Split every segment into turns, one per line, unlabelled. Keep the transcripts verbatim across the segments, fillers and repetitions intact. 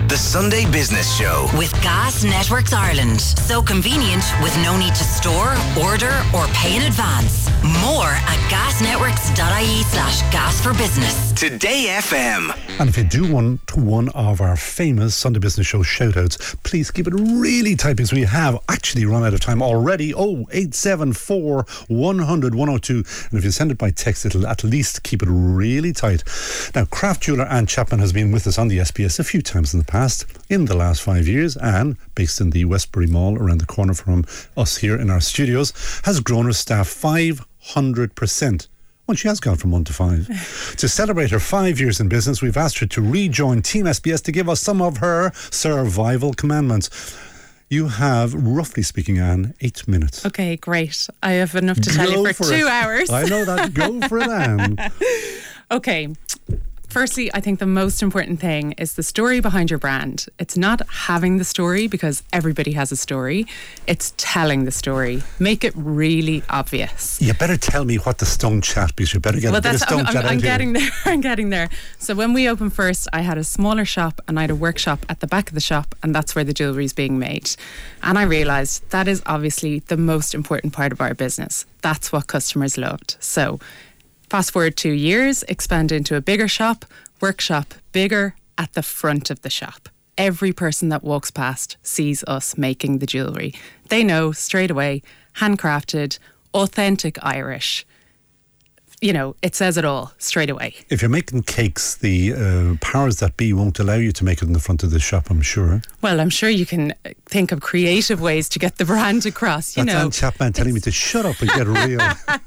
The Sunday Business Show.
With Gas Networks Ireland. So convenient with no need to store, order or pay in advance. More at gasnetworks.ie slash gas for business.
Today F M.
And if you do want one of our famous Sunday Business Show shout-outs, please keep it really tight because we have actually run out of time already. Oh, eight seven four, one hundred, one oh two. And if you send it by text, it'll at least keep it really tight. Now, craft jeweller Anne Chapman has been with us on the S B S a few times in the past, in the last five years. Anne, based in the Westbury Mall around the corner from us here in our studios, has grown her staff five hundred percent. Well, she has gone from one to five. To celebrate her five years in business, we've asked her to rejoin Team S B S to give us some of her survival commandments. You have, roughly speaking, Anne, eight minutes.
Okay, great. I have enough to tell
Go
you for,
for
two
it.
hours.
I know that. Go for it, Anne.
Okay. Firstly, I think the most important thing is the story behind your brand. It's not having the story because everybody has a story. It's telling the story. Make it really obvious.
You better tell me what the Stone Chat, because you better get
well,
a bit of
that's,
Stone
I'm,
Chat
I'm,
out
I'm
here.
getting there. I'm getting there. So when we opened first, I had a smaller shop and I had a workshop at the back of the shop, and that's where the jewellery is being made. And I realised that is obviously the most important part of our business. That's what customers loved. So fast forward two years, expand into a bigger shop, workshop, bigger at the front of the shop. Every person that walks past sees us making the jewellery. They know straight away, handcrafted, authentic Irish. You know, it says it all straight away.
If you're making cakes, the uh, powers that be won't allow you to make it in the front of the shop, I'm sure.
Well, I'm sure you can think of creative ways to get the brand across. You
That's
know,
Anne Chapman telling me to shut up and get real.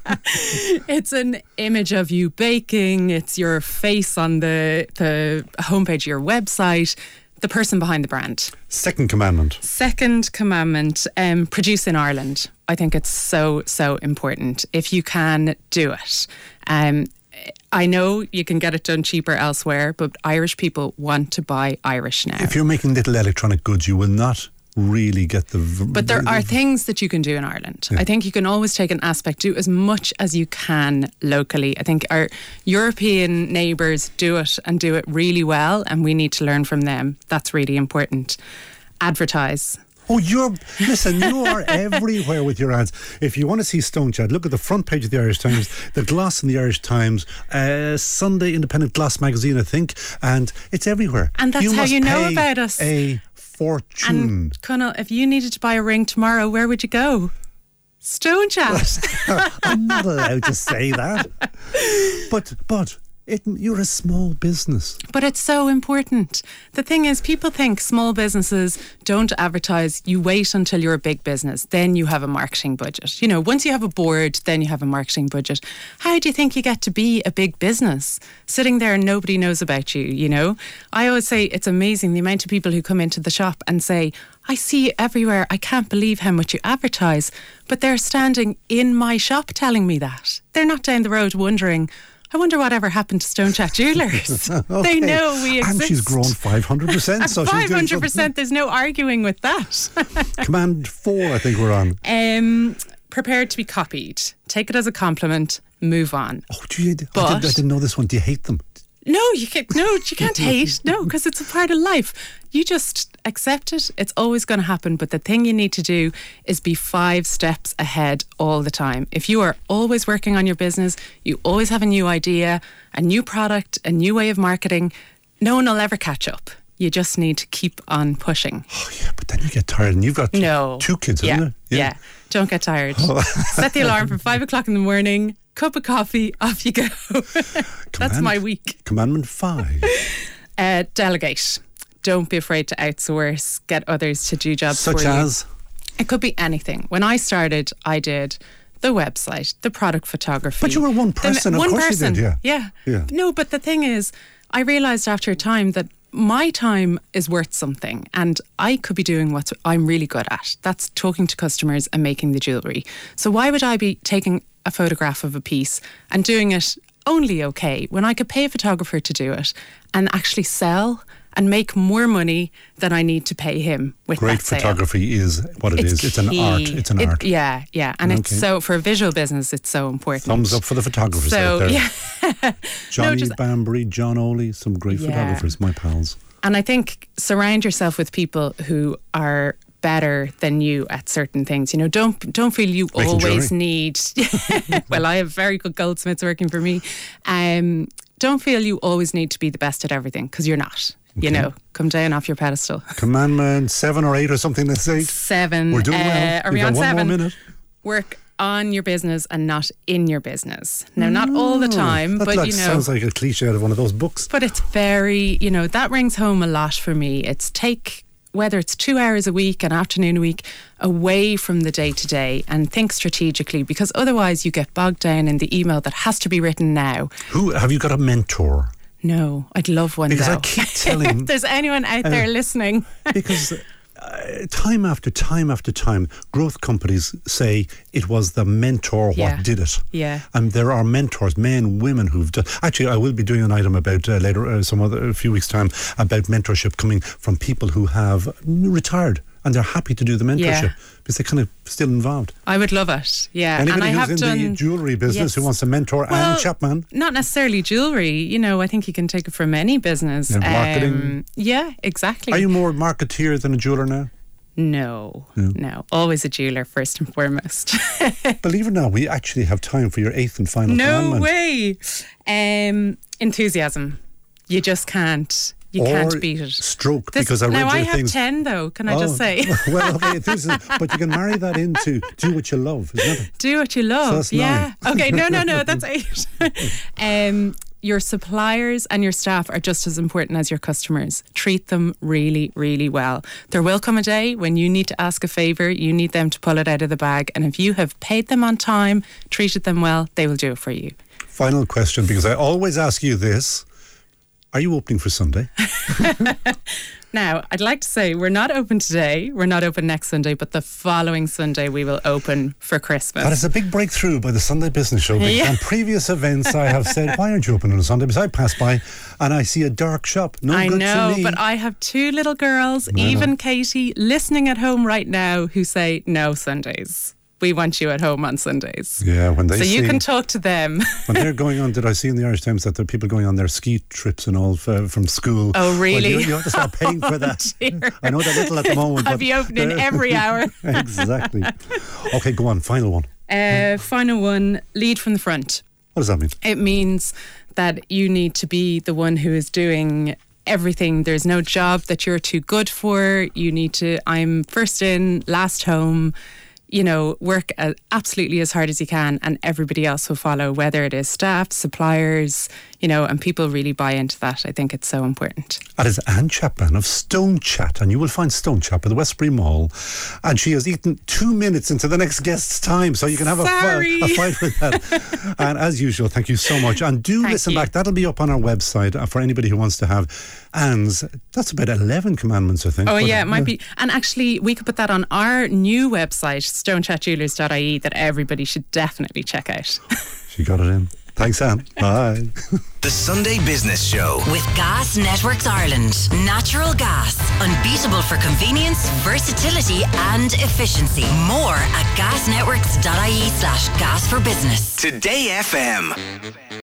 It's an image of you baking. It's your face on the the homepage of your website. The person behind the brand.
Second commandment.
Second commandment, um, produce in Ireland. I think it's so, so important. If you can, do it. Um, I know you can get it done cheaper elsewhere, but Irish people want to buy Irish now.
If you're making little electronic goods, you will not really get the... V-
but there are things that you can do in Ireland.
Yeah.
I think you can always take an aspect, do as much as you can locally. I think our European neighbours do it and do it really well, and we need to learn from them. That's really important. Advertise.
Oh, you're... Listen, you are everywhere with your ads. If you want to see Stone Chat, look at the front page of the Irish Times, the gloss in the Irish Times, uh, Sunday Independent Gloss magazine, I think, and it's everywhere.
And that's
you
how
must
you know
pay
about us.
a fortune.
And Conal, if you needed to buy a ring tomorrow, where would you go? Stone Chat.
I'm not allowed to say that. But, but... It, you're a small business.
But it's so important. The thing is, people think small businesses don't advertise. You wait until you're a big business. Then you have a marketing budget. You know, once you have a board, then you have a marketing budget. How do you think you get to be a big business? Sitting there and nobody knows about you, you know? I always say it's amazing the amount of people who come into the shop and say, I see you everywhere. I can't believe how much you advertise. But they're standing in my shop telling me that. They're not down the road wondering, I wonder whatever happened to Stone Chat Jewellers.
Okay.
They know we exist.
And she's grown five hundred percent. So
five hundred
she's
percent, there's no arguing with that.
Command four, I think we're on.
Um, prepared to be copied. Take it as a compliment, move on.
Oh, do you,
But-
I, didn't, I didn't know this one. Do you hate them?
No, you can't. No, you can't hate. No, because it's a part of life. You just accept it. It's always going to happen. But the thing you need to do is be five steps ahead all the time. If you are always working on your business, you always have a new idea, a new product, a new way of marketing, no one will ever catch up. You just need to keep on pushing.
Oh, yeah, but then you get tired, and you've got
No.
two kids,
yeah.
isn't it?
Yeah. yeah. Don't get tired. Set the alarm for five o'clock in the morning. Cup of coffee, off you go. That's
Command-
my week.
Commandment five.
Uh, delegate. Don't be afraid to outsource. Get others to do jobs
Such
for you.
as?
It could be anything. When I started, I did the website, the product photography.
But you were one
the-
person, of
one
course you
person.
did, yeah.
yeah.
Yeah.
No, but the thing is, I realised after a time that my time is worth something, and I could be doing what I'm really good at. That's talking to customers and making the jewellery. So why would I be taking a photograph of a piece and doing it only okay when I could pay a photographer to do it and actually sell and make more money than I need to pay him with
Great
that sale?
photography is what it
It's
is. It's an
key.
art. It's an
It-
art.
Yeah, yeah. And it's
Okay.
so, for a visual business, it's so important.
Thumbs up for the photographers
So,
out there.
yeah.
Johnny
just-
Bambury, John Oley, some great
Yeah.
photographers, my pals.
And I think surround yourself with people who are better than you at certain things. You know, don't don't feel you
Making
always
jewelry.
need. Well, I have very good goldsmiths working for me. Um, don't feel you always need to be the best at everything, because you're not. You
Okay.
know, come down off your pedestal.
Commandment seven or eight or something, let's say.
Seven.
We're doing
uh,
well.
Are
We've
we
got
on
one
seven?
more minute.
Work on your business and not in your business. Now, not all the time,
That
but
like
you know.
sounds like a cliche out of one of those books.
But it's very, you know, that rings home a lot for me. It's take, whether it's two hours a week, an afternoon a week, away from the day to day and think strategically, because otherwise you get bogged down in the email that has to be written now.
Who have you got a mentor?
No, I'd love one
Because
though.
I keep telling-
if there's anyone out there listening.
Because uh, time after time after time, growth companies say it was the mentor what
Yeah.
did it.
Yeah.
And there are mentors, men, women who've done. Actually, I will be doing an item about uh, later, uh, some other a few weeks time, about mentorship coming from people who have retired and they're happy to do the mentorship
Yeah.
because they're kind of still involved.
I would love it. Yeah.
Anybody
and I
who's
have
in
done
the jewellery business
Yes.
who wants to mentor
Well,
Anne Chapman.
Not necessarily jewellery. You know, I think you can take it from any business.
Yeah, marketing.
Um, yeah, exactly.
Are you more marketeer than a jeweller now?
No, no. Always a jeweler first and foremost.
Believe it or not, we actually have time for your eighth and final
No
commandment.
way. Um, enthusiasm. You just can't. You
or
can't beat it.
stroke,
This-
because I read
now
your
I have
things.
ten though. Can I just
Oh,
say?
well, okay, enthusiasm, but you can marry that into do what you love, isn't it?
Do what you love.
So that's
yeah.
nine.
Okay. No, no, no. That's eight. um, your suppliers and your staff are just as important as your customers. Treat them really, really well. There will come a day when you need to ask a favour, you need them to pull it out of the bag. And if you have paid them on time, treated them well, they will do it for you.
Final question, because I always ask you this. Are you opening for Sunday?
Now, I'd like to say we're not open today, we're not open next Sunday, but the following Sunday we will open for Christmas.
That is a big breakthrough by the Sunday Business Show. Because
Yeah.
on previous events, I have said, why aren't you open on a Sunday? Because I pass by and I see a dark shop. No
I
good
know,
to me.
but I have two little girls,
I
Eve
know.
and Katie, listening at home right now who say, no Sundays. We want you at home on Sundays.
Yeah, when they
so
see,
you can talk to them.
when they're going on, did I see in the Irish Times that there are people going on their ski trips and all f- from school?
Oh, really?
Well, you, you have to start paying for that.
Dear.
I know they're little at the moment.
I'll
but
be opening
they're-
every hour.
Exactly. Okay, go on. Final one.
Uh, final one, lead from the front.
What does that mean?
It means that you need to be the one who is doing everything. There's no job that you're too good for. You need to, I'm first in, last home. You know, work uh, absolutely as hard as you can, and everybody else will follow, whether it is staff, suppliers, you know, and people really buy into that. I think it's so important.
That is Anne Chapman of Stone Chat, and you will find Stone Chat at the Westbury Mall. And she has eaten two minutes into the next guest's time, so you can have a,
Sorry.
fi- a fight with that. And as usual, thank you so much. And do
Thank
listen
you.
back. That'll be up on our website uh, for anybody who wants to have Anne's. That's about eleven commandments, I think.
Oh,
But,
yeah,
uh,
it might be. And actually, we could put that on our new website, stone chat jewelers dot I E, that everybody should definitely check out.
She got it in. Thanks, Anne. Bye.
The Sunday Business Show.
With Gas Networks Ireland. Natural gas. Unbeatable for convenience, versatility and efficiency. More at gasnetworks dot I E slash gas for business.
Today F M.